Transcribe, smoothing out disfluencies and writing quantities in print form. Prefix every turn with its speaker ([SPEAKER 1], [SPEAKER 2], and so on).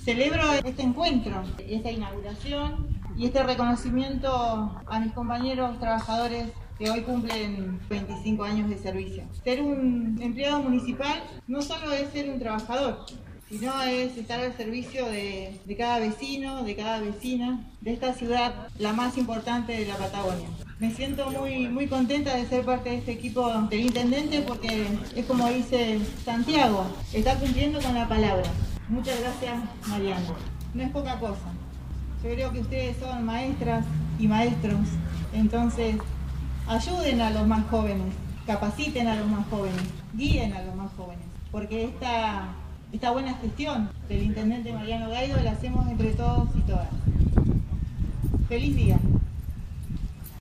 [SPEAKER 1] Celebro este encuentro, esta inauguración y este reconocimiento a mis compañeros trabajadores que hoy cumplen 25 años de servicio. Ser un empleado municipal no solo es ser un trabajador, sino es estar al servicio de cada vecino, de cada vecina, de esta ciudad, la más importante de la Patagonia. Me siento muy contenta de ser parte de este equipo del intendente porque es como dice Santiago, está cumpliendo con la palabra. Muchas gracias, Mariana. No es poca cosa. Yo creo que ustedes son maestras y maestros, entonces ayuden a los más jóvenes, capaciten a los más jóvenes, guíen a los más jóvenes, porque esta buena gestión del intendente Mariano Gaido la hacemos entre todos y todas. ¡Feliz día!